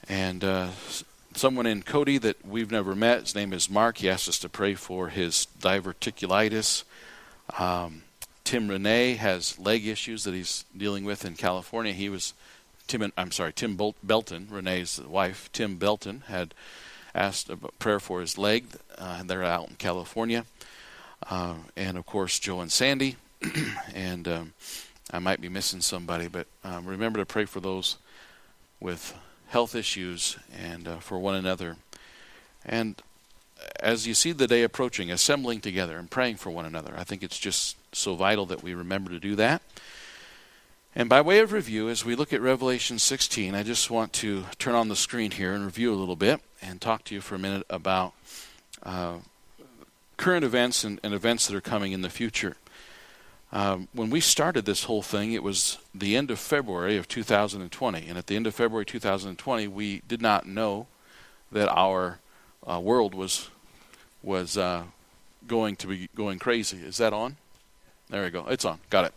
And someone in Cody that we've never met, his name is Mark. He asked us to pray for his diverticulitis. Tim Renee has leg issues that he's dealing with in California. Tim Belton, Renee's wife. Tim Belton had asked a prayer for his leg. They're out in California. And of course, Joe and Sandy. And I might be missing somebody, but remember to pray for those with health issues and for one another. And as you see the day approaching, assembling together and praying for one another, I think it's just so vital that we remember to do that. And by way of review, as we look at Revelation 16, I just want to turn on the screen here and review a little bit and talk to you for a minute about current events and events that are coming in the future. When we started this whole thing, it was the end of February of 2020. And at the end of February 2020, we did not know that our world was going to be going crazy. Is that on? There we go. It's on. Got it.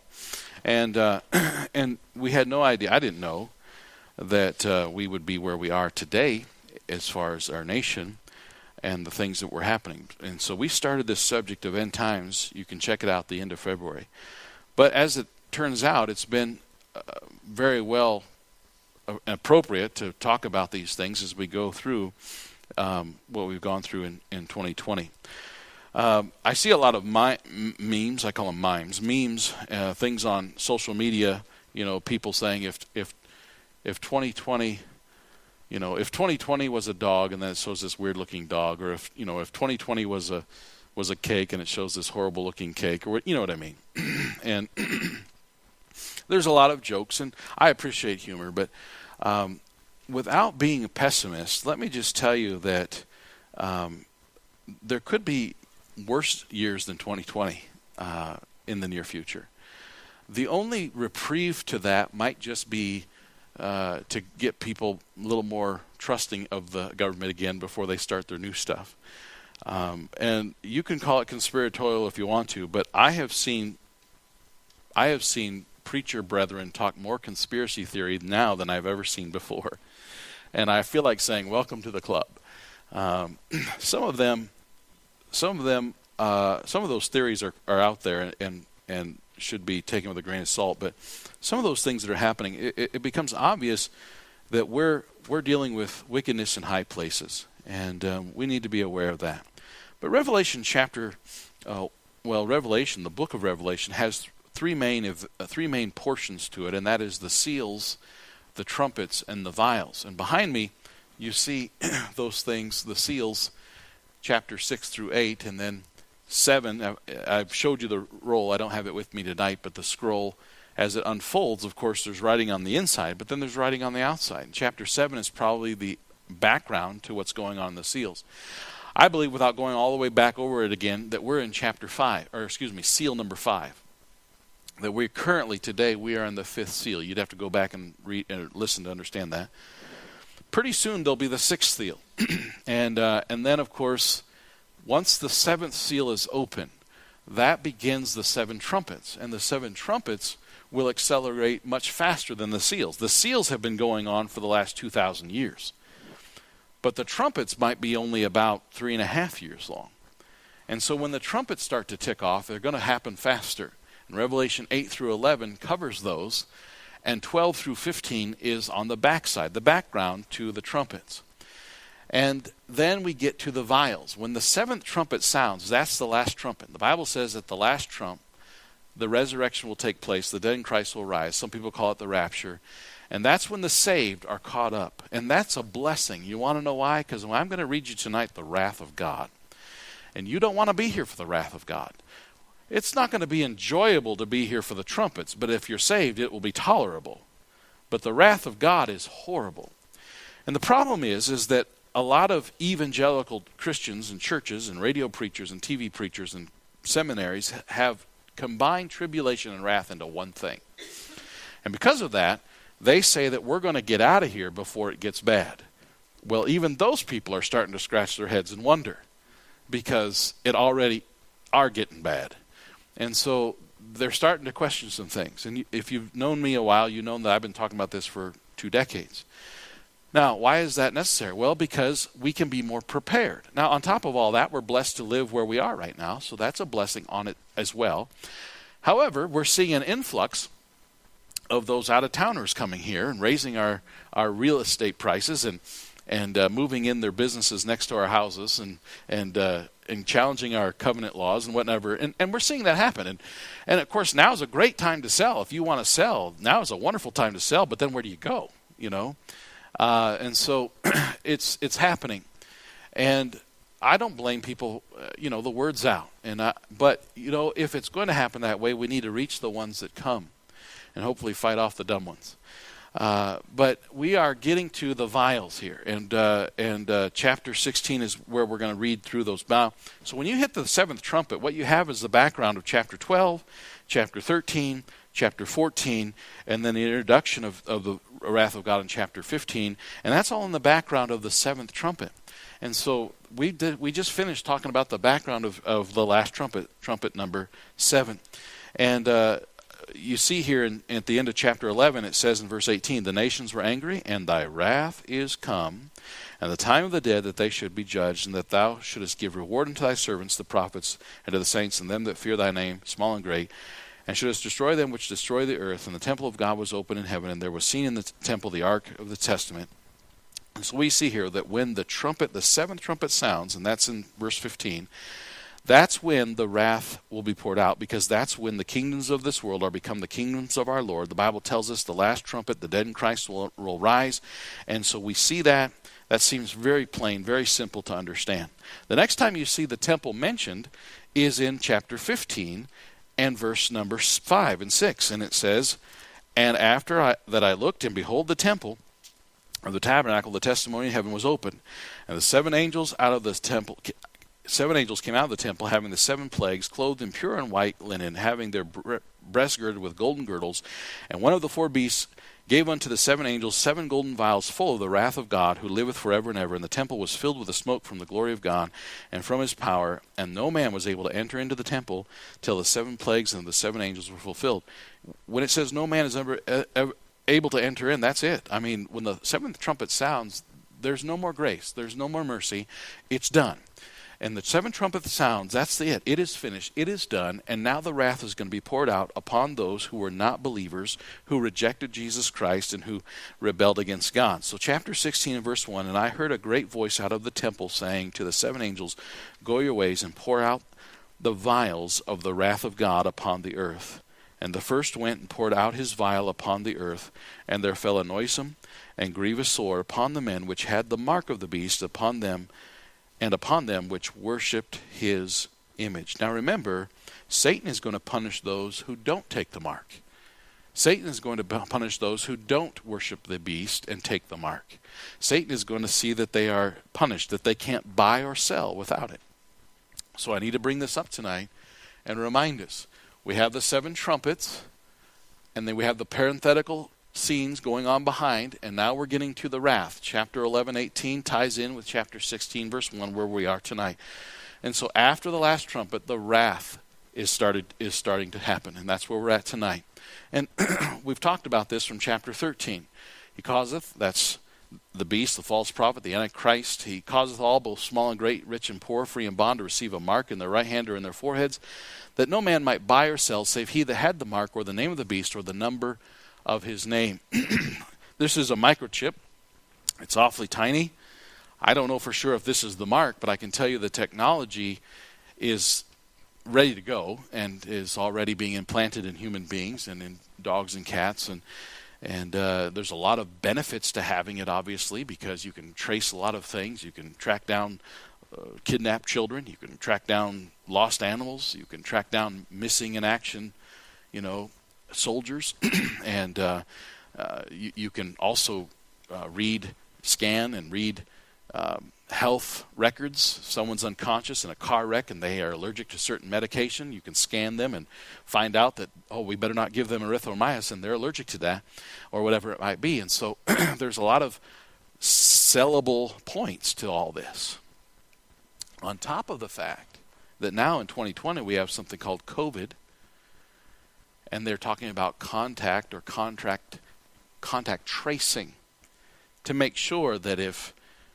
And we had no idea. I didn't know that we would be where we are today as far as our nation and the things that were happening. And so we started this subject of end times. You can check it out at the end of February. But as it turns out, it's been very well appropriate to talk about these things as we go through what we've gone through in 2020. I see a lot of memes. I call them mimes. Memes, things on social media. People saying if 2020, if 2020 was a dog and then it shows this weird looking dog, or if 2020 was a cake and it shows this horrible looking cake, or you know what I mean. And there's a lot of jokes, and I appreciate humor, but without being a pessimist, let me just tell you that there could be worse years than 2020 in the near future. The only reprieve to that might just be to get people a little more trusting of the government again before they start their new stuff. And you can call it conspiratorial if you want to, but I have seen preacher brethren talk more conspiracy theory now than I've ever seen before. And I feel like saying, welcome to the club. Some of those theories are out there and should be taken with a grain of salt. But some of those things that are happening, it becomes obvious that we're dealing with wickedness in high places, and we need to be aware of that. But the book of Revelation has three main portions to it, and that is the seals, the trumpets, and the vials. And behind me, you see those things, the seals, chapter 6 through 8, and then 7. I've showed you the roll. I don't have it with me tonight, but the scroll, as it unfolds, of course, there's writing on the inside, but then there's writing on the outside. And chapter 7 is probably the background to what's going on in the seals. I believe, without going all the way back over it again, that we're in seal number 5. That we are in the 5th seal. You'd have to go back and read and listen to understand that. Pretty soon there'll be the 6th seal. And then, of course, once the 7th seal is open, that begins the 7 trumpets. And the 7 trumpets will accelerate much faster than the seals. The seals have been going on for the last 2,000 years. But the trumpets might be only about 3.5 years long. And so when the trumpets start to tick off, they're going to happen faster. And Revelation 8 through 11 covers those, and 12 through 15 is on the backside, the background to the trumpets. And then we get to the vials. When the 7th trumpet sounds, that's the last trumpet. The Bible says that the last trump, the resurrection will take place, the dead in Christ will rise. Some people call it the rapture. And that's when the saved are caught up. And that's a blessing. You want to know why? Because I'm going to read you tonight the wrath of God. And you don't want to be here for the wrath of God. It's not going to be enjoyable to be here for the trumpets, but if you're saved, it will be tolerable. But the wrath of God is horrible. And the problem is that a lot of evangelical Christians and churches and radio preachers and TV preachers and seminaries have combined tribulation and wrath into one thing. And because of that, they say that we're going to get out of here before it gets bad. Well, even those people are starting to scratch their heads and wonder, because it already are getting bad. And so they're starting to question some things. And if you've known me a while, you know that I've been talking about this for 2 decades. Now, why is that necessary? Well, because we can be more prepared. Now, on top of all that, we're blessed to live where we are right now, so that's a blessing on it as well. However, we're seeing an influx of those out-of-towners coming here and raising our real estate prices and moving in their businesses next to our houses and challenging our covenant laws and whatever. And we're seeing that happen. And of course, now is a great time to sell. If you want to sell, now is a wonderful time to sell, but then where do you go? And so it's happening. And I don't blame people, the word's out. But if it's going to happen that way, we need to reach the ones that come and hopefully fight off the dumb ones. But we are getting to the vials here, and chapter 16 is where we're going to read through those. So when you hit the seventh trumpet, what you have is the background of chapter 12, chapter 13, chapter 14, and then the introduction of the wrath of God in chapter 15, and that's all in the background of the seventh trumpet. And so we just finished talking about the background of the last trumpet number 7, and you see here at the end of chapter 11, it says in verse 18, "The nations were angry, and thy wrath is come, and the time of the dead that they should be judged, and that thou shouldest give reward unto thy servants, the prophets, and to the saints, and them that fear thy name, small and great, and shouldest destroy them which destroy the earth. And the temple of God was open in heaven, and there was seen in the temple the ark of the testament." And so we see here that when the seventh trumpet sounds, and that's in verse 15, that's when the wrath will be poured out, because that's when the kingdoms of this world are become the kingdoms of our Lord. The Bible tells us the last trumpet, the dead in Christ will rise. And so we see that. That seems very plain, very simple to understand. The next time you see the temple mentioned is in chapter 15 and verse number 5 and 6. And it says, "And after that I looked, and behold, the temple, or the tabernacle, the testimony in heaven was open. And the 7 angels out of the temple... 7 angels came out of the temple, having the 7 plagues, clothed in pure and white linen, having their breasts girded with golden girdles. And one of the 4 beasts gave unto the 7 angels 7 golden vials full of the wrath of God, who liveth forever and ever. And the temple was filled with the smoke from the glory of God and from his power. And no man was able to enter into the temple till the 7 plagues and the 7 angels were fulfilled." When it says no man is ever able to enter in, that's it. I mean, when the 7th trumpet sounds, there's no more grace. There's no more mercy. It's done. And the 7th trumpet sounds, that's it. It is finished. It is done. And now the wrath is going to be poured out upon those who were not believers, who rejected Jesus Christ, and who rebelled against God. So chapter 16 and verse 1, "And I heard a great voice out of the temple saying to the 7 angels, Go your ways and pour out the vials of the wrath of God upon the earth. And the first went and poured out his vial upon the earth, and there fell a noisome and grievous sore upon the men which had the mark of the beast, upon them which worshipped his image." Now remember, Satan is going to punish those who don't take the mark. Satan is going to punish those who don't worship the beast and take the mark. Satan is going to see that they are punished, that they can't buy or sell without it. So I need to bring this up tonight and remind us. We have the 7 trumpets, and then we have the parenthetical scenes going on behind, and now we're getting to the wrath. Chapter 11:18 ties in with chapter 16 verse 1, where we are tonight. And so after the last trumpet, the wrath is starting to happen, and that's where we're at tonight. And we've talked about this from chapter 13. He causeth, that's the beast, the false prophet, the Antichrist, he causeth all, both small and great, rich and poor, free and bond, to receive a mark in their right hand or in their foreheads, that no man might buy or sell, save he that had the mark, or the name of the beast, or the number of his name. This is a microchip. It's awfully tiny. I don't know for sure if this is the mark, but I can tell you the technology is ready to go and is already being implanted in human beings and in dogs and cats, and there's a lot of benefits to having it, obviously, because you can trace a lot of things. You can track down kidnapped children. You can track down lost animals. You can track down missing in action, soldiers. And you can also scan and read health records. If someone's unconscious in a car wreck and they are allergic to certain medication, you can scan them and find out that, we better not give them erythromycin, they're allergic to that, or whatever it might be. And so there's a lot of sellable points to all this. On top of the fact that now in 2020 we have something called COVID, and they're talking about contact tracing to make sure that if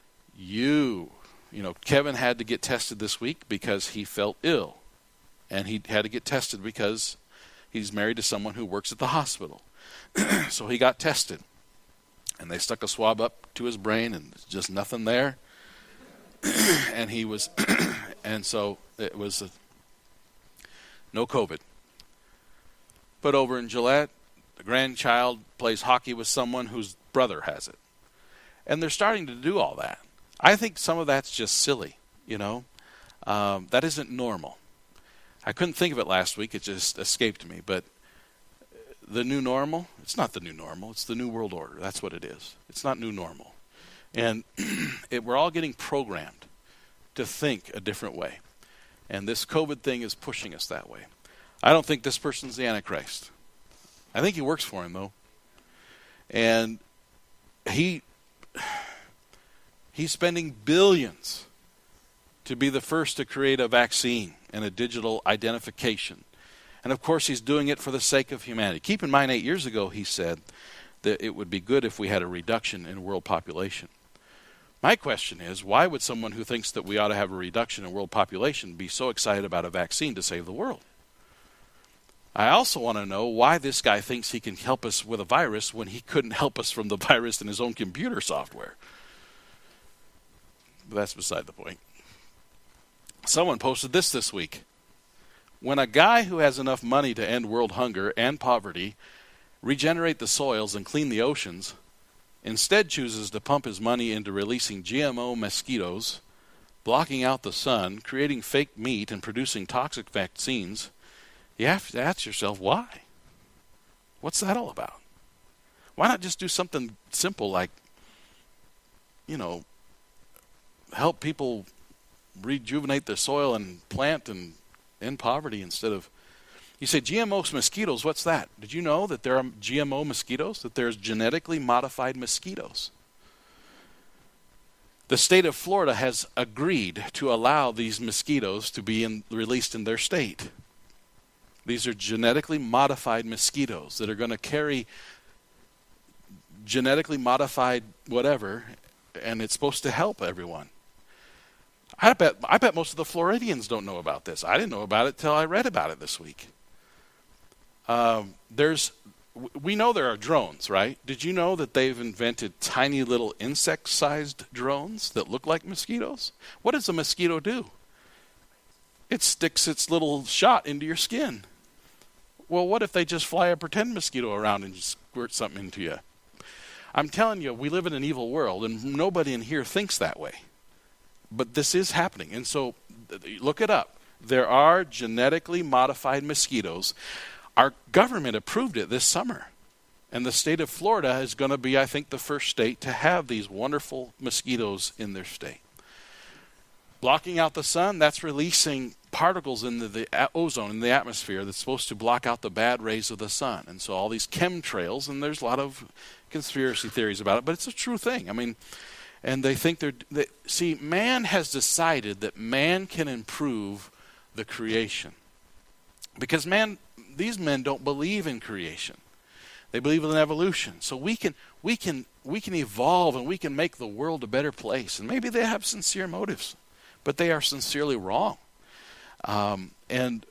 Kevin had to get tested this week because he felt ill, and he had to get tested because he's married to someone who works at the hospital. So he got tested, and they stuck a swab up to his brain, and there's just nothing there. And he was, and so it was no COVID. But over in Gillette, the grandchild plays hockey with someone whose brother has it. And they're starting to do all that. I think some of that's just silly, That isn't normal. I couldn't think of it last week. It just escaped me. But the new normal, it's not the new normal. It's the new world order. That's what it is. It's not new normal. And we're all getting programmed to think a different way. And this COVID thing is pushing us that way. I don't think this person's the Antichrist. I think he works for him, though. And he's spending billions to be the first to create a vaccine and a digital identification. And of course, he's doing it for the sake of humanity. Keep in mind, 8 years ago, he said that it would be good if we had a reduction in world population. My question is, why would someone who thinks that we ought to have a reduction in world population be so excited about a vaccine to save the world? I also want to know why this guy thinks he can help us with a virus when he couldn't help us from the virus in his own computer software. But that's beside the point. Someone posted this week. When a guy who has enough money to end world hunger and poverty, regenerate the soils, and clean the oceans, instead chooses to pump his money into releasing GMO mosquitoes, blocking out the sun, creating fake meat, and producing toxic vaccines, you have to ask yourself, why? What's that all about? Why not just do something simple like, help people rejuvenate their soil and plant and end poverty instead of... You say GMO mosquitoes, what's that? Did you know that there are GMO mosquitoes? That there's genetically modified mosquitoes? The state of Florida has agreed to allow these mosquitoes to be released in their state. These are genetically modified mosquitoes that are going to carry genetically modified whatever, and it's supposed to help everyone. I bet most of the Floridians don't know about this. I didn't know about it till I read about it this week. We know there are drones, right? Did you know that they've invented tiny little insect-sized drones that look like mosquitoes? What does a mosquito do? It sticks its little shot into your skin. Well, what if they just fly a pretend mosquito around and squirt something into you? I'm telling you, we live in an evil world, and nobody in here thinks that way. But this is happening, and so look it up. There are genetically modified mosquitoes. Our government approved it this summer, and the state of Florida is going to be, I think, the first state to have these wonderful mosquitoes in their state. Blocking out the sun, that's releasing particles in the ozone in the atmosphere that's supposed to block out the bad rays of the sun. And so all these chemtrails, and there's a lot of conspiracy theories about it, but it's a true thing. I mean, and they think see, man has decided that man can improve the creation. Because these men don't believe in creation. They believe in evolution. So we can evolve, and we can make the world a better place. And maybe they have sincere motives, but they are sincerely wrong. And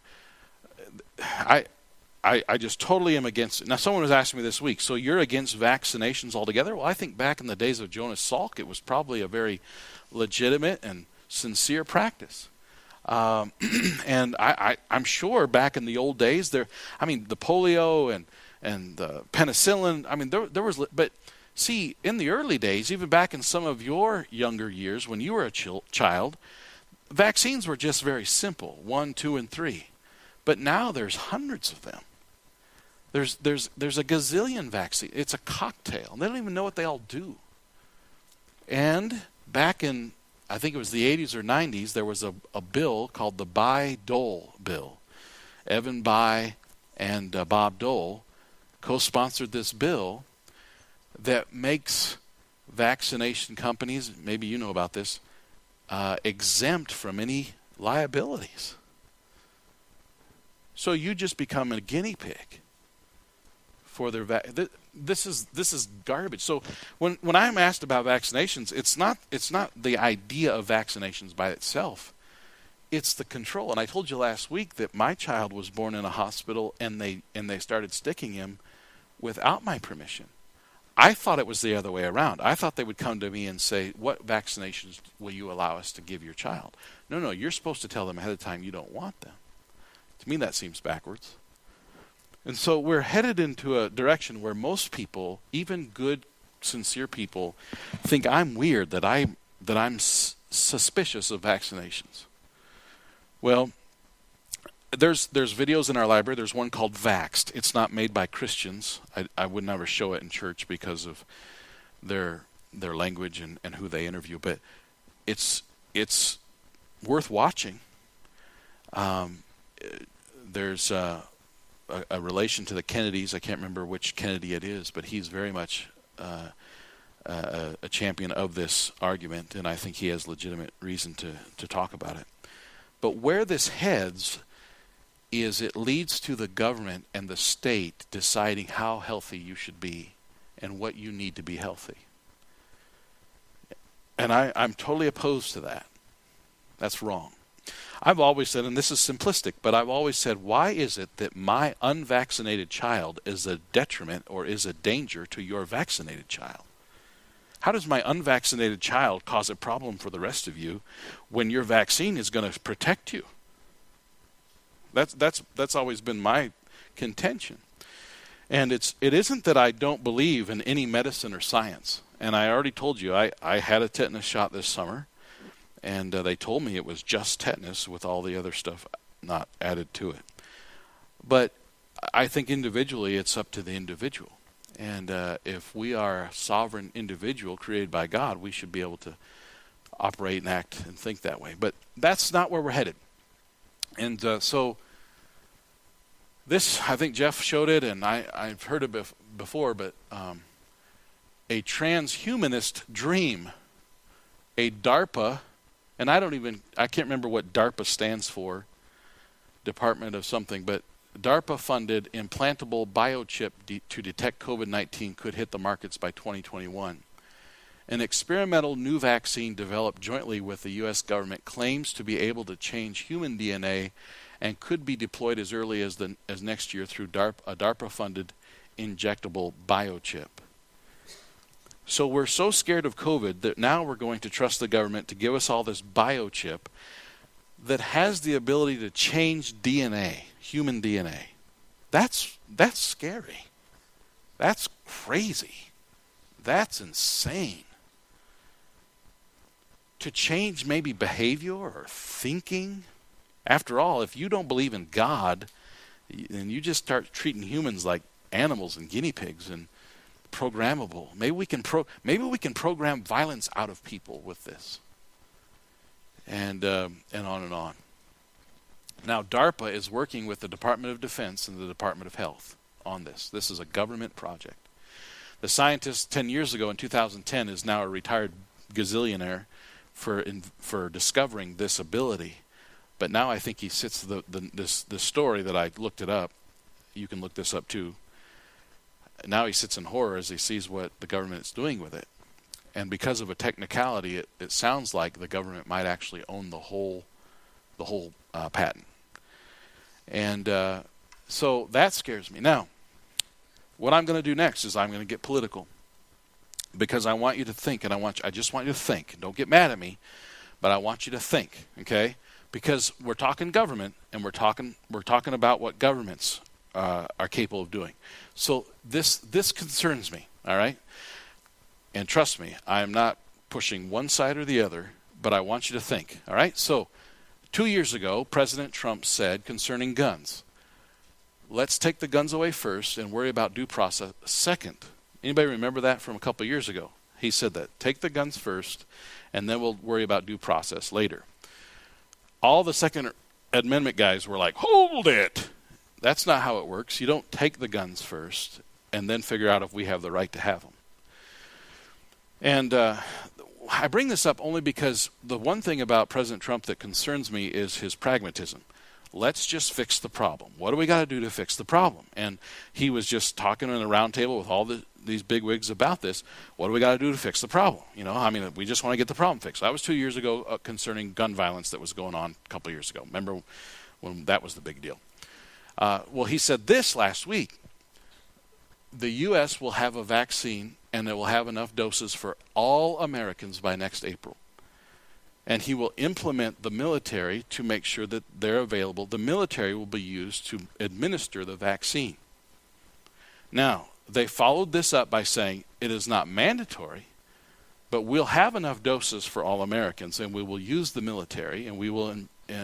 I just totally am against it. Now, someone was asking me this week, so you're against vaccinations altogether? Well, I think back in the days of Jonas Salk, it was probably a very legitimate and sincere practice. And I'm sure back in the old days, the polio and the penicillin, there was, but see, in the early days, even back in some of your younger years when you were a child, vaccines were just very simple, 1, 2, and 3. But now there's hundreds of them. There's a gazillion vaccines. It's a cocktail. They don't even know what they all do. And back in, I think it was the 80s or 90s, there was a bill called the Bayh-Dole bill. Evan Bayh and Bob Dole co-sponsored this bill that makes vaccination companies, maybe you know about this, exempt from any liabilities. So you just become a guinea pig for their this is garbage. So when I'm asked about vaccinations, it's not the idea of vaccinations by itself. It's the control. And I told you last week that my child was born in a hospital and they started sticking him without my permission. I thought it was the other way around. I thought they would come to me and say, "What vaccinations will you allow us to give your child?" No, you're supposed to tell them ahead of time you don't want them. To me, that seems backwards. And so we're headed into a direction where most people, even good, sincere people, think I'm weird, that I'm suspicious of vaccinations. Well, there's videos in our library. There's one called Vaxxed. It's not made by Christians. I would never show it in church because of their language and who they interview. But it's worth watching. There's a relation to the Kennedys. I can't remember which Kennedy it is, but he's very much a champion of this argument, and I think he has legitimate reason to talk about it. But where this heads is it leads to the government and the state deciding how healthy you should be and what you need to be healthy. And I'm totally opposed to that. That's wrong. I've always said, and this is simplistic, but I've always said, why is it that my unvaccinated child is a detriment or is a danger to your vaccinated child? How does my unvaccinated child cause a problem for the rest of you when your vaccine is going to protect you? That's always been my contention. And it isn't that I don't believe in any medicine or science. And I already told you, I had a tetanus shot this summer, and they told me it was just tetanus with all the other stuff not added to it. But I think individually it's up to the individual. And if we are a sovereign individual created by God, we should be able to operate and act and think that way. But that's not where we're headed. And so this, I think Jeff showed it, and I've heard it before, but a transhumanist dream, a DARPA, and I can't remember what DARPA stands for, Department of something, but DARPA-funded implantable biochip to detect COVID-19 could hit the markets by 2021. An experimental new vaccine developed jointly with the U.S. government claims to be able to change human DNA and could be deployed as early as next year through a DARPA-funded injectable biochip. So we're so scared of COVID that now we're going to trust the government to give us all this biochip that has the ability to change DNA, human DNA. That's scary. That's crazy. That's insane. To change maybe behavior or thinking. After all, if you don't believe in God, and you just start treating humans like animals and guinea pigs and programmable, maybe we can program violence out of people with this. And on and on. Now, DARPA is working with the Department of Defense and the Department of Health on this. This is a government project. The scientist 10 years ago in 2010 is now a retired gazillionaire for discovering this ability. But now I think he sits this story that I looked it up. You can look this up too. Now he sits in horror as he sees what the government is doing with it. And because of a technicality, it sounds like the government might actually own the whole patent. And so that scares me. Now, what I'm going to do next is I'm going to get political, because I want you to think, and I just want you to think. Don't get mad at me, but I want you to think, okay? Because we're talking government, and we're talking about what governments are capable of doing. So this concerns me, all right? And trust me, I'm not pushing one side or the other, but I want you to think, all right? So 2 years ago, President Trump said concerning guns, let's take the guns away first and worry about due process second. Anybody remember that from a couple of years ago? He said that. Take the guns first, and then we'll worry about due process later. All the Second Amendment guys were like, hold it! That's not how it works. You don't take the guns first and then figure out if we have the right to have them. And I bring this up only because the one thing about President Trump that concerns me is his pragmatism. let's just fix the problem. What do we got to do to fix the problem? And he was just talking in a round table with all these bigwigs about this. What do we got to do to fix the problem? We just want to get the problem fixed. That was 2 years ago concerning gun violence that was going on a couple of years ago. Remember when that was the big deal? Well, he said this last week. The U.S. will have a vaccine, and it will have enough doses for all Americans by next April. And he will implement the military to make sure that they're available. The military will be used to administer the vaccine. Now, they followed this up by saying it is not mandatory, but we'll have enough doses for all Americans, and we will use the military, and we will,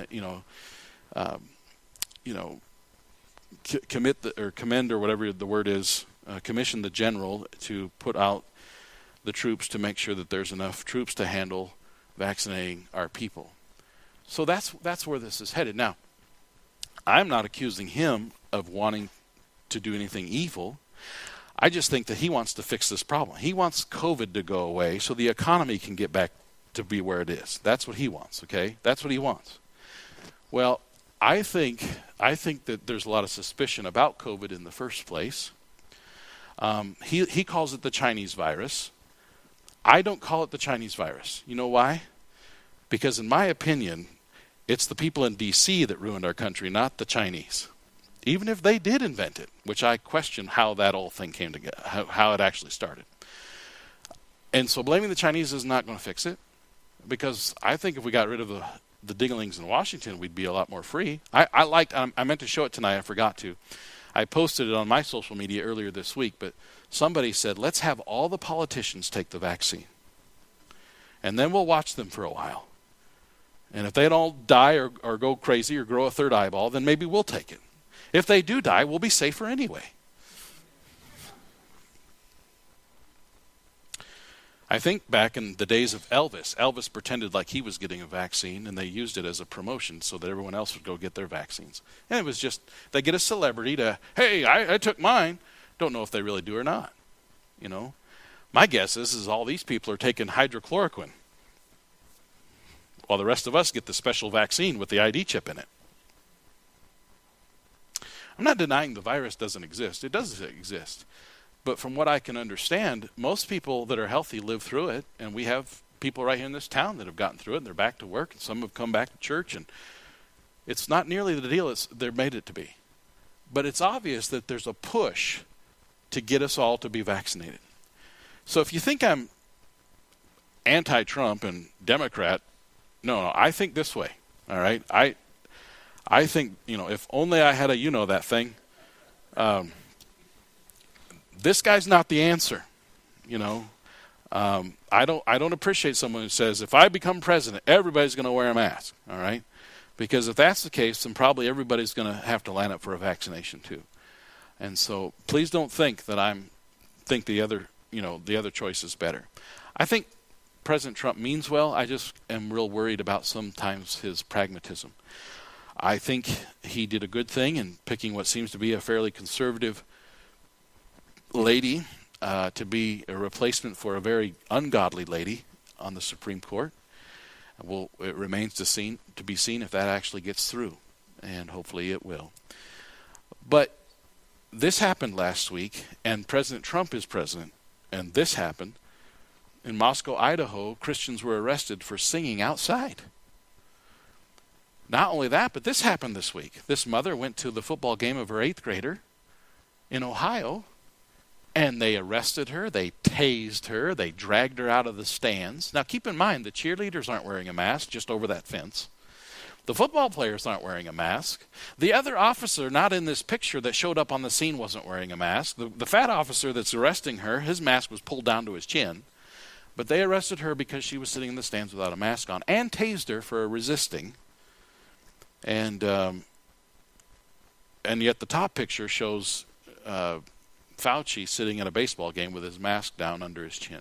commend or whatever the word is, commission the general to put out the troops to make sure that there's enough troops to handle vaccinating our people. So that's where this is headed. Now, I'm not accusing him of wanting to do anything evil. I just think that he wants to fix this problem. He wants COVID to go away so the economy can get back to be where it is. That's what he wants, okay? That's what he wants. Well, I think that there's a lot of suspicion about COVID in the first place. He calls it the Chinese virus. I don't call it the Chinese virus. You know why? Because in my opinion, it's the people in D.C. that ruined our country, not the Chinese. Even if they did invent it, which I question how that whole thing came together, how it actually started. And so blaming the Chinese is not going to fix it, because I think if we got rid of the dinglings in Washington, we'd be a lot more free. I meant to show it tonight, I forgot to. I posted it on my social media earlier this week, but somebody said, let's have all the politicians take the vaccine. And then we'll watch them for a while. And if they don't die or go crazy or grow a third eyeball, then maybe we'll take it. If they do die, we'll be safer anyway. I think back in the days of Elvis pretended like he was getting a vaccine, and they used it as a promotion so that everyone else would go get their vaccines. And it was just, they get a celebrity to, hey, I took mine. Don't know if they really do or not. My guess is all these people are taking hydrochloroquine, while the rest of us get the special vaccine with the ID chip in it. I'm not denying the virus doesn't exist. It does exist. But from what I can understand, most people that are healthy live through it, and we have people right here in this town that have gotten through it, and they're back to work, and some have come back to church, and it's not nearly the deal they're made it to be. But it's obvious that there's a push to get us all to be vaccinated. So if you think I'm anti-Trump and Democrat, no, I think this way, all right? I think, if only I had that thing, this guy's not the answer, I don't appreciate someone who says, if I become president, everybody's going to wear a mask, all right? Because if that's the case, then probably everybody's going to have to line up for a vaccination too. And so please don't think that think the other choice is better. I think President Trump means well. I just am real worried about sometimes his pragmatism. I think he did a good thing in picking what seems to be a fairly conservative lady to be a replacement for a very ungodly lady on the Supreme Court. Well, it remains to be seen if that actually gets through, and hopefully it will. But this happened last week, and President Trump is president, and this happened. In Moscow, Idaho, Christians were arrested for singing outside. Not only that, but this happened this week. This mother went to the football game of her 8th grader in Ohio, and they arrested her, they tased her, they dragged her out of the stands. Now keep in mind, the cheerleaders aren't wearing a mask just over that fence. The football players aren't wearing a mask. The other officer not in this picture that showed up on the scene wasn't wearing a mask. The fat officer that's arresting her, his mask was pulled down to his chin. But they arrested her because she was sitting in the stands without a mask on, and tased her for resisting. And yet the top picture shows Fauci sitting in a baseball game with his mask down under his chin.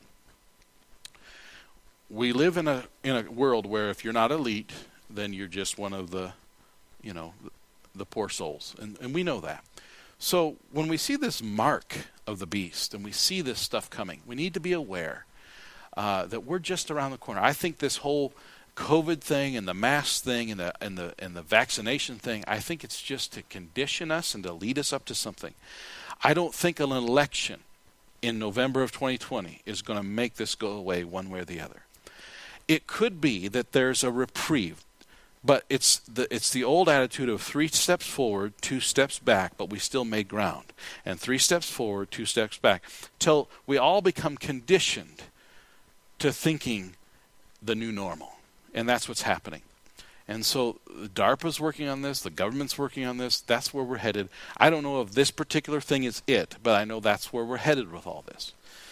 We live in a world where if you're not elite, then you're just one of the poor souls, and we know that. So when we see this mark of the beast and we see this stuff coming, we need to be aware that we're just around the corner. I think this whole COVID thing and the mask thing and the vaccination thing, I think it's just to condition us and to lead us up to something. I don't think an election in November of 2020 is going to make this go away one way or the other. It could be that there's a reprieve, but it's the old attitude of 3 steps forward, 2 steps back, but we still made ground. And 3 steps forward, 2 steps back, till we all become conditioned to thinking the new normal. And that's what's happening. And so DARPA's working on this, the government's working on this, that's where we're headed. I don't know if this particular thing is it, but I know that's where we're headed with all this.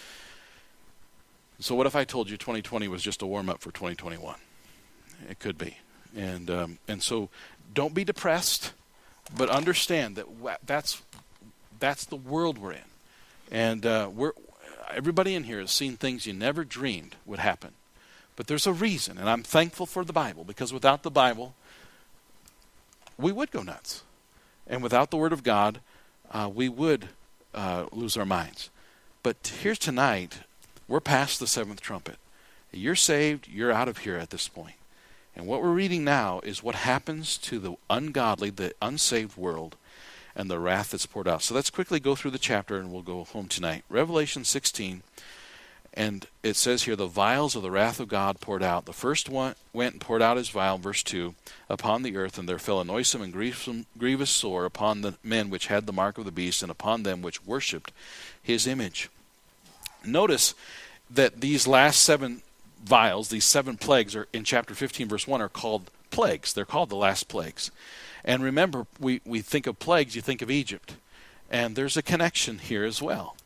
So what if I told you 2020 was just a warm-up for 2021? It could be. And so don't be depressed, but understand that that's the world we're in. And everybody in here has seen things you never dreamed would happen. But there's a reason, and I'm thankful for the Bible, because without the Bible, we would go nuts. And without the Word of God, we would lose our minds. But here's tonight, we're past the 7th trumpet. You're saved, you're out of here at this point. And what we're reading now is what happens to the ungodly, the unsaved world, and the wrath that's poured out. So let's quickly go through the chapter, and we'll go home tonight. Revelation 16. And it says here, the vials of the wrath of God poured out. The first one went and poured out his vial, verse 2, upon the earth, and there fell a noisome and grievous sore upon the men which had the mark of the beast, and upon them which worshipped his image. Notice that these last 7 vials, these 7 plagues, are in chapter 15, verse 1, are called plagues. They're called the last plagues. And remember, we think of plagues, you think of Egypt. And there's a connection here as well.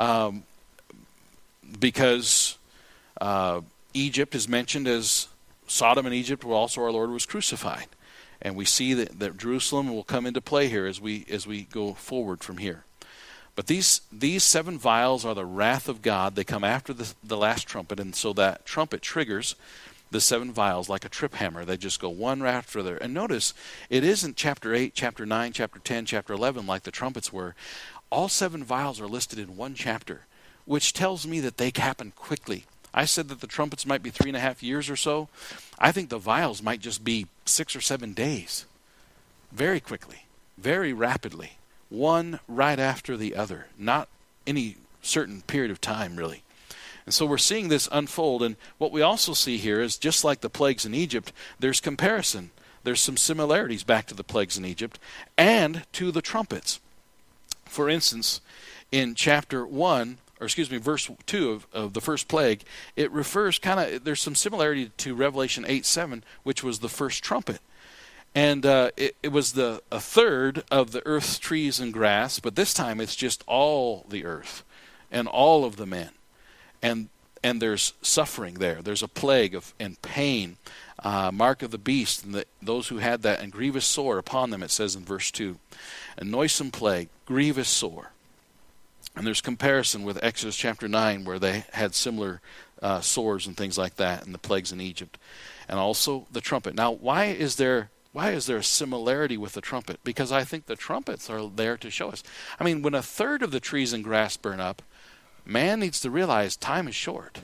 Because Egypt is mentioned as Sodom and Egypt, where also our Lord was crucified. And we see that Jerusalem will come into play here as we go forward from here. But these 7 vials are the wrath of God. They come after the last trumpet, and so that trumpet triggers the 7 vials like a trip hammer. They just go one right after the other. And notice, it isn't chapter 8, chapter 9, chapter 10, chapter 11 like the trumpets were. All 7 vials are listed in one chapter, which tells me that they happen quickly. I said that the trumpets might be 3.5 years or so. I think the vials might just be 6 or 7 days. Very quickly, very rapidly. One right after the other. Not any certain period of time, really. And so we're seeing this unfold. And what we also see here is, just like the plagues in Egypt, there's comparison. There's some similarities back to the plagues in Egypt and to the trumpets. For instance, in chapter 1, verse 2 of the first plague, it refers there's some similarity to Revelation 8:7, which was the first trumpet. And it was a third of the earth's trees and grass, but this time it's just all the earth and all of the men. And there's suffering there. There's a plague and pain, mark of the beast, and those who had that, and grievous sore upon them, it says in verse 2. A noisome plague, grievous sore. And there's comparison with Exodus chapter 9, where they had similar sores and things like that, and the plagues in Egypt. And also the trumpet. Now, why is there a similarity with the trumpet? Because I think the trumpets are there to show us. I mean, when a third of the trees and grass burn up, man needs to realize time is short.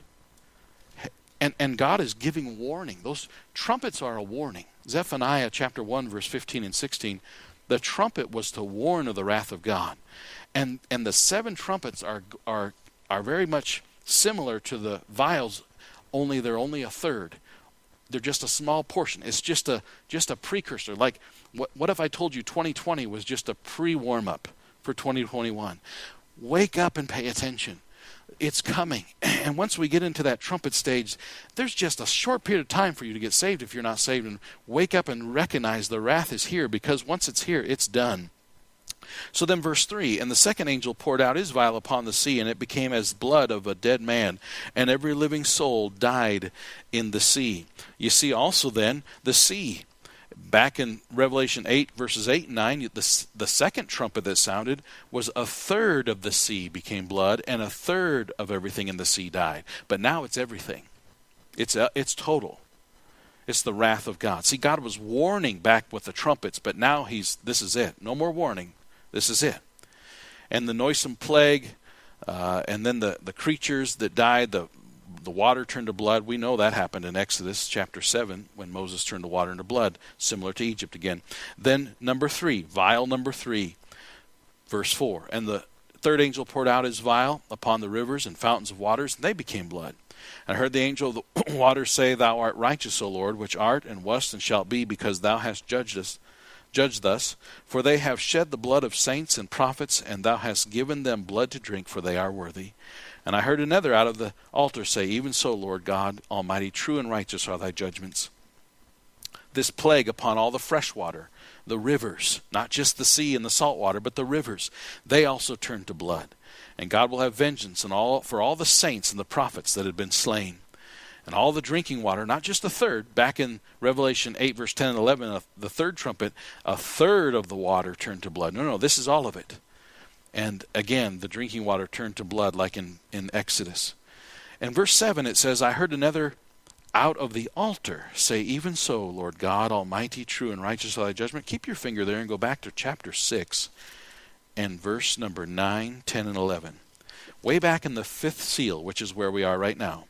And God is giving warning. Those trumpets are a warning. Zephaniah chapter 1, verse 15 and 16, the trumpet was to warn of the wrath of God. And the 7 trumpets are very much similar to the vials, only they're only a third. They're just a small portion. It's just a precursor. Like, what if I told you 2020 was just a pre-warm-up for 2021? Wake up and pay attention. It's coming. And once we get into that trumpet stage, there's just a short period of time for you to get saved if you're not saved. And wake up and recognize the wrath is here, because once it's here, it's done. So then verse 3, and the second angel poured out his vial upon the sea, and it became as blood of a dead man, and every living soul died in the sea. You see also then the sea. Back in Revelation 8, verses 8 and 9, the second trumpet that sounded was a third of the sea became blood, and a third of everything in the sea died. But now it's everything. It's total. It's the wrath of God. See, God was warning back with the trumpets, but now this is it. No more warning. This is it. And the noisome plague, and then the creatures that died, the the water turned to blood. We know that happened in Exodus chapter 7 when Moses turned the water into blood, similar to Egypt again. Then number 3, vial number 3, verse 4. And the third angel poured out his vial upon the rivers and fountains of waters, and they became blood. And I heard the angel of the waters say, Thou art righteous, O Lord, which art and wast and shalt be, because thou hast judged thus. For they have shed the blood of saints and prophets, and thou hast given them blood to drink, for they are worthy. And I heard another out of the altar say, Even so, Lord God Almighty, true and righteous are thy judgments. This plague upon all the fresh water, the rivers, not just the sea and the salt water, but the rivers, they also turned to blood. And God will have vengeance for all the saints and the prophets that had been slain. And all the drinking water, not just a third, back in Revelation 8, verse 10 and 11, the third trumpet, a third of the water turned to blood. No, this is all of it. And again, the drinking water turned to blood like in Exodus. In verse 7 it says, I heard another out of the altar say, Even so, Lord God Almighty, true and righteous are thy judgment. Keep your finger there and go back to chapter 6 and verse number 9, 10, and 11. Way back in the 5th seal, which is where we are right now.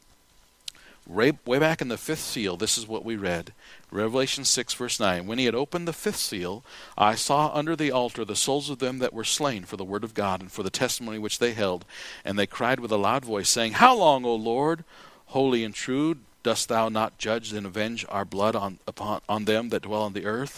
Way back in the 5th seal, this is what we read. Revelation 6, verse 9. When he had opened the 5th seal, I saw under the altar the souls of them that were slain for the word of God and for the testimony which they held. And they cried with a loud voice, saying, How long, O Lord, holy and true, dost thou not judge and avenge our blood on them that dwell on the earth?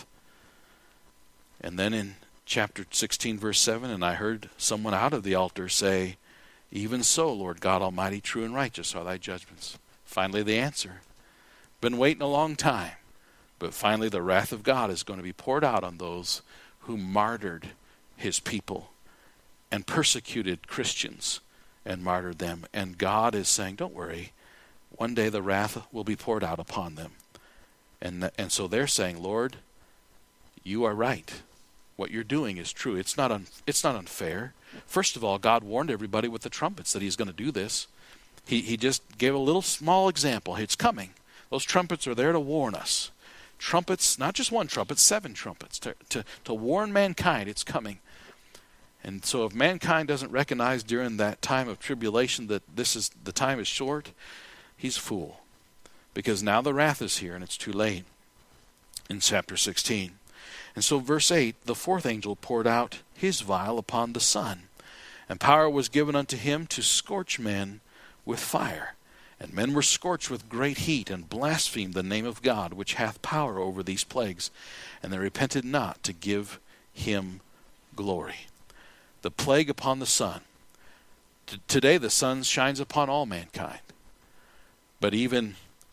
And then in chapter 16, verse 7, And I heard someone out of the altar say, Even so, Lord God Almighty, true and righteous are thy judgments. Finally the answer. Been waiting a long time, but finally the wrath of God is going to be poured out on those who martyred his people and persecuted Christians and martyred them. And God is saying, don't worry, one day the wrath will be poured out upon them. And so they're saying, Lord, you are right. What you're doing is true. It's not unfair. First of all, God warned everybody with the trumpets that he's going to do this. He just gave a little small example. It's coming. Those trumpets are there to warn us. Trumpets, not just one trumpet, 7 trumpets to warn mankind it's coming. And so if mankind doesn't recognize during that time of tribulation that the time is short, he's a fool. Because now the wrath is here and it's too late. In chapter 16. And so verse 8, the 4th angel poured out his vial upon the sun, and power was given unto him to scorch men with fire. And men were scorched with great heat, and blasphemed the name of God, which hath power over these plagues. And they repented not to give him glory. The plague upon the sun. Today the sun shines upon all mankind. But even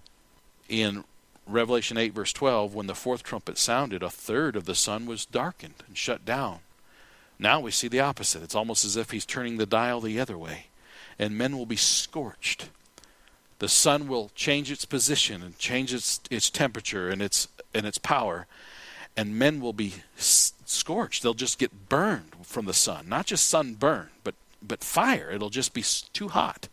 in Revelation 8, verse 12, when the 4th trumpet sounded, a third of the sun was darkened and shut down. Now we see the opposite. It's almost as if he's turning the dial the other way. And men will be scorched. The sun will change its position and change its temperature and its power. And men will be scorched. They'll just get burned from the sun. Not just sunburn, but fire. It'll just be too hot.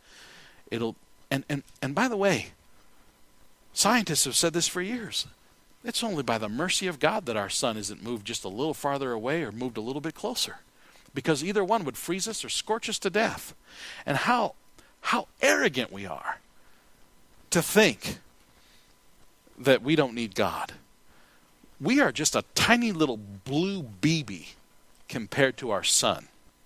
And by the way, scientists have said this for years. It's only by the mercy of God that our sun isn't moved just a little farther away or moved a little bit closer. Because either one would freeze us or scorch us to death. And how arrogant we are to think that we don't need God. We are just a tiny little blue BB compared to our sun.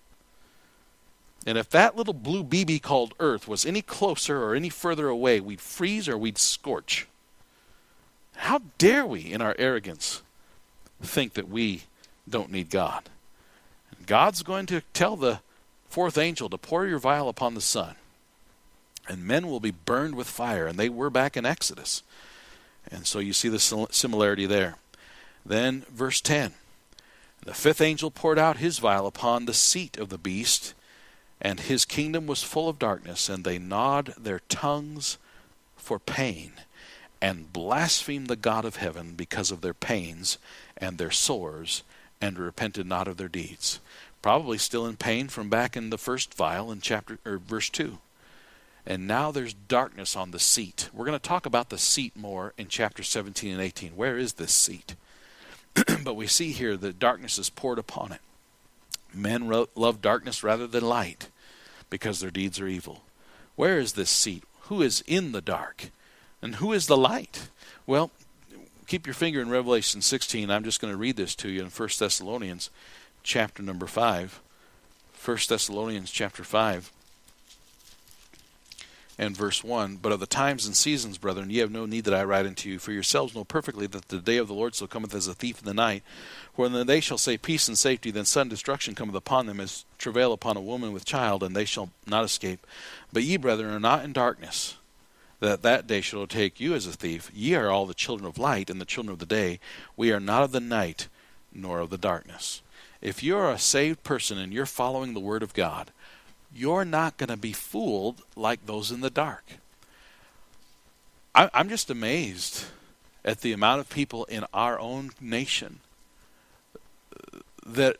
And if that little blue BB called Earth was any closer or any further away, we'd freeze or we'd scorch. How dare we, in our arrogance, think that we don't need God? And God's going to tell the 4th angel to pour your vial upon the sun. And men will be burned with fire. And they were back in Exodus. And so you see the similarity there. Then verse 10. The 5th angel poured out his vial upon the seat of the beast, and his kingdom was full of darkness, and they gnawed their tongues for pain, and blasphemed the God of heaven because of their pains and their sores, and repented not of their deeds. Probably still in pain from back in the first vial in verse 2. And now there's darkness on the seat. We're going to talk about the seat more in chapter 17 and 18. Where is this seat? But we see here that darkness is poured upon it. Men love darkness rather than light because their deeds are evil. Where is this seat? who is in the dark? And who is the light? Well, keep your finger in Revelation 16. I'm just going to read this to you in 1 Thessalonians chapter number 5. 1 Thessalonians chapter 5 and verse 1. But of the times and seasons, brethren, ye have no need that I write unto you, for yourselves know perfectly that the day of the Lord so cometh as a thief in the night. For when they shall say peace and safety, then sudden destruction cometh upon them as travail upon a woman with child, and they shall not escape. But ye, brethren, are not in darkness, that that day shall take you as a thief. Ye are all the children of light and the children of the day. We are not of the night nor of the darkness. If you're a saved person and you're following the Word of God, you're not going to be fooled like those in the dark. I'm just amazed at the amount of people in our own nation that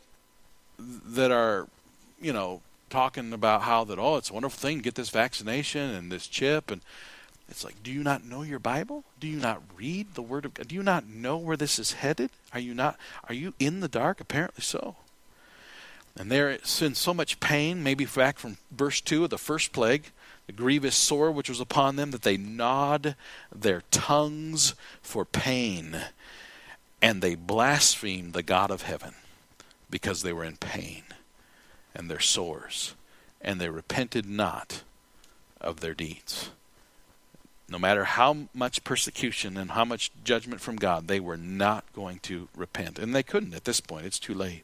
are, talking about how that, it's a wonderful thing, get this vaccination and this chip. And it's like, do you not know your Bible? Do you not read the Word of God? Do you not know where this is headed? Are you in the dark? Apparently so. And there's been so much pain, maybe back from verse 2 of the first plague, the grievous sore which was upon them, that they gnawed their tongues for pain, and they blasphemed the God of heaven because they were in pain and their sores, and they repented not of their deeds. No matter how much persecution and how much judgment from God, they were not going to repent. And they couldn't at this point. It's too late.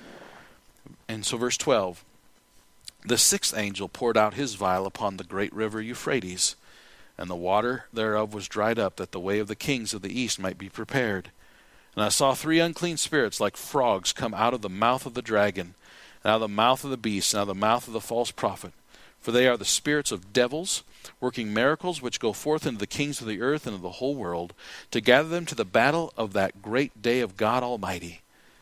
And so verse 12, the sixth angel poured out his vial upon the great river Euphrates, and the water thereof was dried up, that the way of the kings of the east might be prepared. And I saw 3 unclean spirits like frogs come out of the mouth of the dragon, and out of the mouth of the beast, and out of the mouth of the false prophet. For they are the spirits of devils, working miracles, which go forth into the kings of the earth and of the whole world, to gather them to the battle of that great day of God Almighty.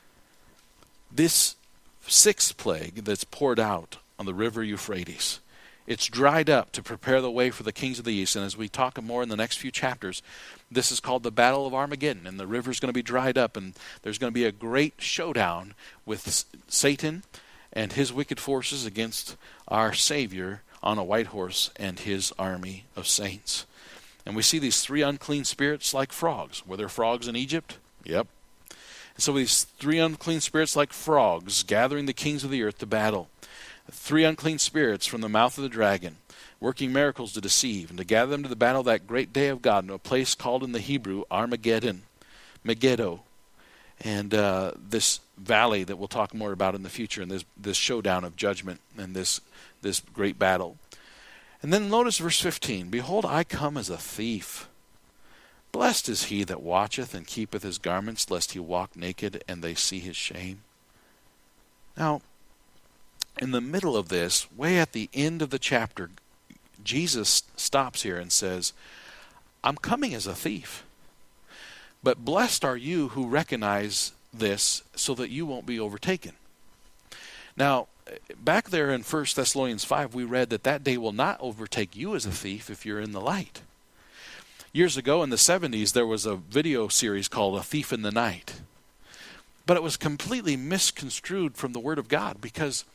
This sixth plague that's poured out on the river Euphrates, it's dried up to prepare the way for the kings of the east. And as we talk more in the next few chapters, this is called the Battle of Armageddon, and the river's going to be dried up, and there's going to be a great showdown with Satan and his wicked forces against our Savior on a white horse and his army of saints. And we see these 3 unclean spirits like frogs. Were there frogs in Egypt? Yep. And so these 3 unclean spirits like frogs, gathering the kings of the earth to battle. 3 unclean spirits from the mouth of the dragon, working miracles to deceive, and to gather them to the battle of that great day of God in a place called in the Hebrew Armageddon, Megiddo. And this valley that we'll talk more about in the future, and this showdown of judgment and this great battle. And then notice verse 15, behold, I come as a thief. Blessed is he that watcheth and keepeth his garments, lest he walk naked and they see his shame. Now, in the middle of this, way at the end of the chapter, Jesus stops here and says, I'm coming as a thief. But blessed are you who recognize this so that you won't be overtaken. Now, back there in 1 Thessalonians 5, we read that day will not overtake you as a thief if you're in the light. Years ago in the 70s, there was a video series called A Thief in the Night. But it was completely misconstrued from the Word of God, because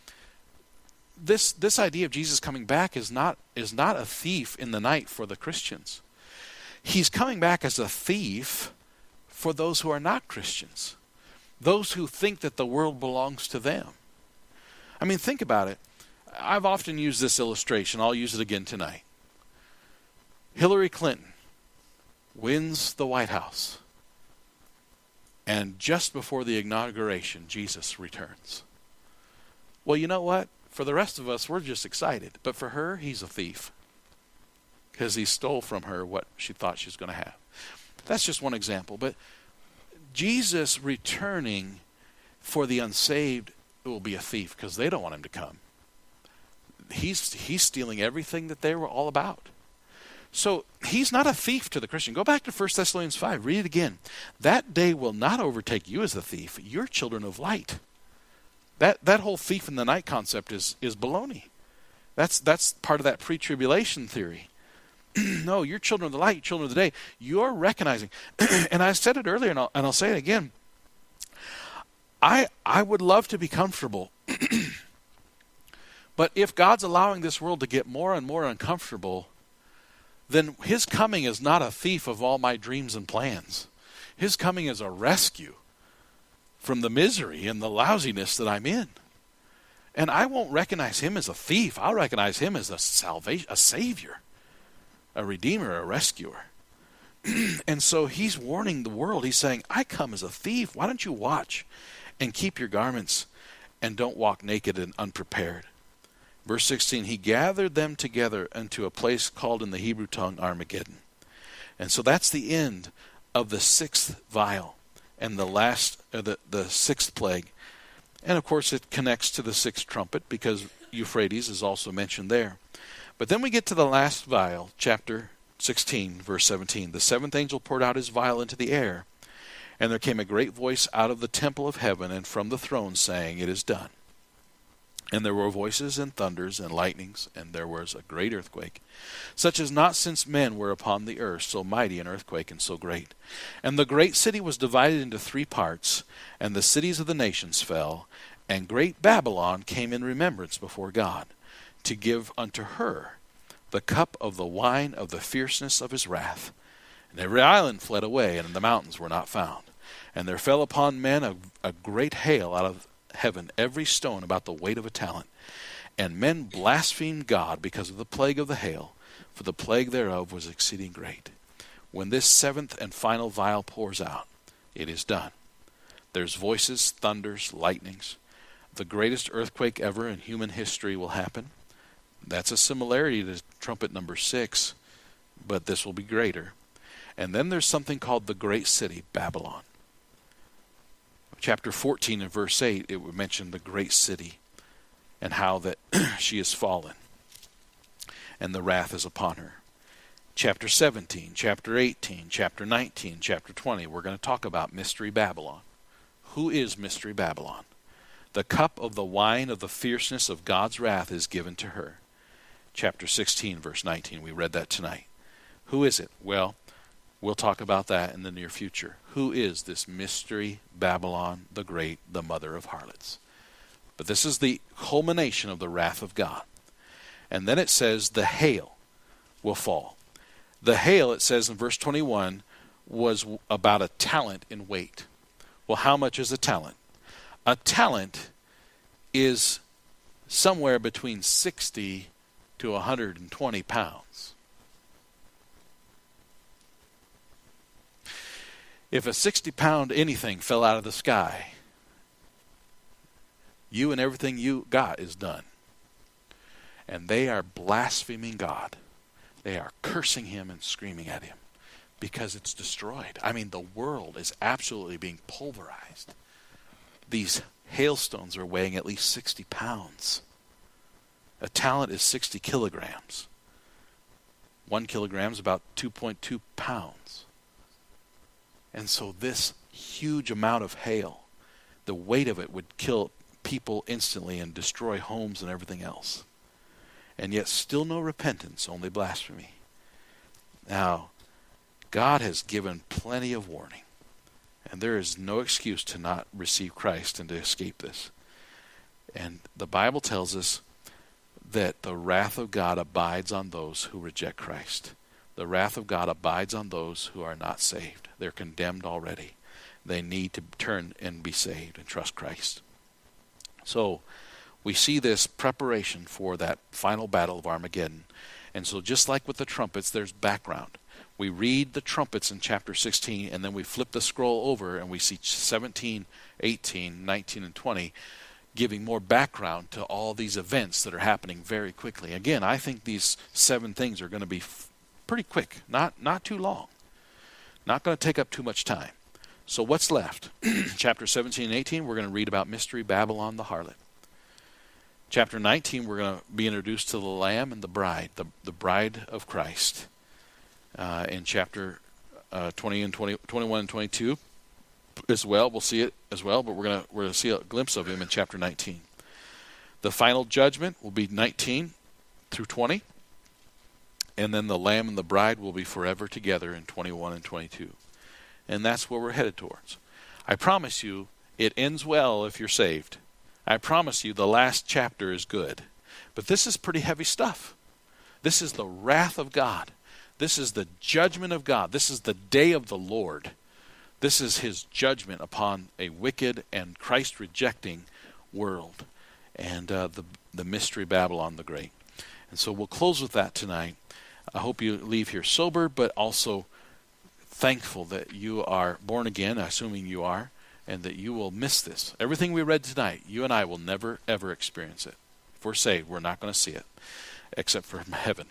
this idea of Jesus coming back is not a thief in the night for the Christians. He's coming back as a thief for those who are not Christians, those who think that the world belongs to them. I mean, think about it. I've often used this illustration. I'll use it again tonight. Hillary Clinton wins the White House, and just before the inauguration, Jesus returns. Well, you know what? For the rest of us, we're just excited. But for her, he's a thief, because he stole from her what she thought she was going to have. That's just one example. But Jesus returning for the unsaved will be a thief, because they don't want him to come. He's stealing everything that they were all about. So he's not a thief to the Christian. Go back to 1 Thessalonians 5. Read it again. That day will not overtake you as a thief. You're children of light. That whole thief in the night concept is baloney. That's part of that pre-tribulation theory. No, you're children of the light, children of the day. You're recognizing. And I said it earlier, and I'll say it again. I would love to be comfortable. But if God's allowing this world to get more and more uncomfortable, then his coming is not a thief of all my dreams and plans. His coming is a rescue from the misery and the lousiness that I'm in. And I won't recognize him as a thief. I'll recognize him as a savior, a redeemer, a rescuer. And so he's warning the world. He's saying, I come as a thief. Why don't you watch and keep your garments and don't walk naked and unprepared? Verse 16, he gathered them together into a place called in the Hebrew tongue Armageddon. And so that's the end of the sixth vial and the sixth plague. And of course it connects to the sixth trumpet because Euphrates is also mentioned there. But then we get to the last vial, chapter 16, verse 17. The seventh angel poured out his vial into the air, and there came a great voice out of the temple of heaven and from the throne saying, it is done. And there were voices and thunders and lightnings, and there was a great earthquake, such as not since men were upon the earth, so mighty an earthquake and so great. And the great city was divided into 3 parts, and the cities of the nations fell, and great Babylon came in remembrance before God, to give unto her the cup of the wine of the fierceness of his wrath. And every island fled away, and the mountains were not found. And there fell upon men a great hail out of heaven, every stone about the weight of a talent. And men blasphemed God because of the plague of the hail, for the plague thereof was exceeding great. When this seventh and final vial pours out, it is done. There's voices, thunders, lightnings. The greatest earthquake ever in human history will happen. That's a similarity to trumpet number 6, but this will be greater. And then there's something called the great city, Babylon. Chapter 14 and verse 8, it would mention the great city and how that she is fallen and the wrath is upon her. Chapter 17, chapter 18, chapter 19, chapter 20, we're going to talk about Mystery Babylon. Who is Mystery Babylon? The cup of the wine of the fierceness of God's wrath is given to her. Chapter 16, verse 19, we read that tonight. Who is it? Well, we'll talk about that in the near future. Who is this Mystery Babylon the Great, the mother of harlots? But this is the culmination of the wrath of God. And then it says the hail will fall. The hail, it says in verse 21, was about a talent in weight. Well, how much is a talent? A talent is somewhere between 60 to 120 pounds. If a 60-pound anything fell out of the sky, you and everything you got is done. And they are blaspheming God. They are cursing him and screaming at him because it's destroyed. I mean, the world is absolutely being pulverized. These hailstones are weighing at least 60 pounds. A talent is 60 kilograms. 1 kilogram is about 2.2 pounds. And so this huge amount of hail, the weight of it would kill people instantly and destroy homes and everything else. And yet still no repentance, only blasphemy. Now, God has given plenty of warning. And there is no excuse to not receive Christ and to escape this. And the Bible tells us that the wrath of God abides on those who reject Christ. The wrath of God abides on those who are not saved. They're condemned already. They need to turn and be saved and trust Christ. So we see this preparation for that final battle of Armageddon. And so just like with the trumpets, there's background. We read the trumpets in chapter 16, and then we flip the scroll over, and we see 17, 18, 19, and 20 giving more background to all these events that are happening very quickly. Again, I think these 7 things are going to be pretty quick, not too long. Not going to take up too much time. So what's left? Chapter 17 and 18, we're going to read about Mystery Babylon the harlot. Chapter 19, we're going to be introduced to the Lamb and the bride, the bride of Christ. In chapter 20 and 21 and 22 as well, we'll see it as well, but we're going to see a glimpse of him in chapter 19. The final judgment will be 19 through 20. And then the Lamb and the bride will be forever together in 21 and 22. And that's where we're headed towards. I promise you, it ends well if you're saved. I promise you, the last chapter is good. But this is pretty heavy stuff. This is the wrath of God. This is the judgment of God. This is the day of the Lord. This is his judgment upon a wicked and Christ-rejecting world, and the mystery Babylon the Great. And so we'll close with that tonight. I hope you leave here sober, but also thankful that you are born again, assuming you are, and that you will miss this. Everything we read tonight, you and I will never, ever experience it. If we're saved, we're not going to see it, except for heaven.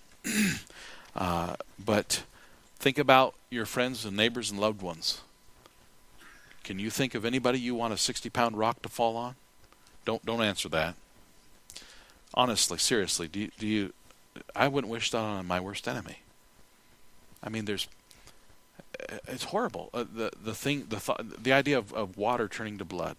But think about your friends and neighbors and loved ones. Can you think of anybody you want a 60-pound rock to fall on? Don't answer that. Honestly, seriously, do you? I wouldn't wish that on my worst enemy. I mean, it's horrible. The idea of water turning to blood,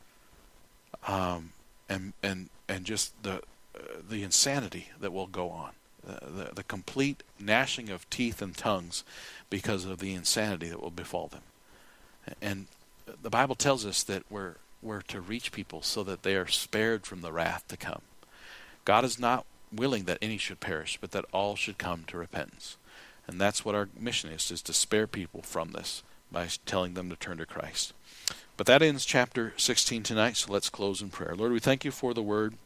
and just the insanity that will go on, the complete gnashing of teeth and tongues because of the insanity that will befall them. And the Bible tells us that we're to reach people so that they are spared from the wrath to come. God is not willing that any should perish, but that all should come to repentance. And that's what our mission is to spare people from this by telling them to turn to Christ. But that ends chapter 16 tonight, so let's close in prayer. Lord, we thank you for the word,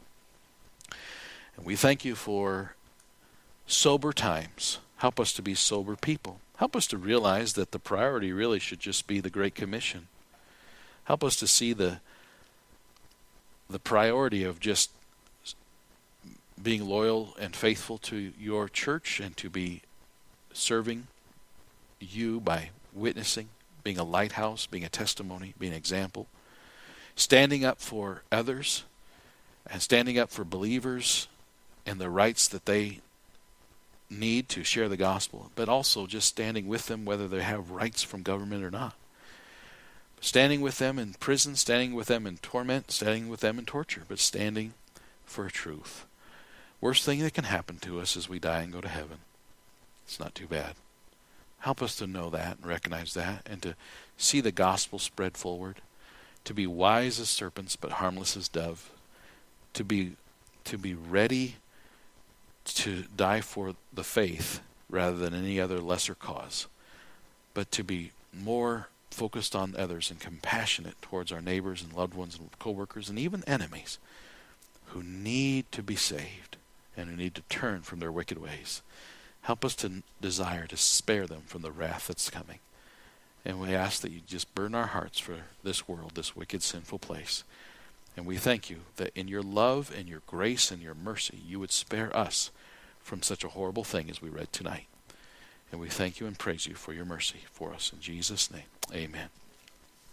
and we thank you for sober times. Help us to be sober people. Help us to realize that the priority really should just be the Great Commission. Help us to see the priority of just being loyal and faithful to your church and to be serving you by witnessing, being a lighthouse, being a testimony, being an example, standing up for others and standing up for believers and the rights that they need to share the gospel, but also just standing with them whether they have rights from government or not. Standing with them in prison, standing with them in torment, standing with them in torture, but standing for truth. Worst thing that can happen to us is we die and go to heaven. It's not too bad. Help us to know that and recognize that and to see the gospel spread forward, to be wise as serpents but harmless as dove, to be ready to die for the faith rather than any other lesser cause, but to be more focused on others and compassionate towards our neighbors and loved ones and co-workers and even enemies who need to be saved and who need to turn from their wicked ways. Help us to desire to spare them from the wrath that's coming. And we ask that you just burn our hearts for this world, this wicked, sinful place. And we thank you that in your love and your grace and your mercy, you would spare us from such a horrible thing as we read tonight. And we thank you and praise you for your mercy for us. In Jesus' name, amen.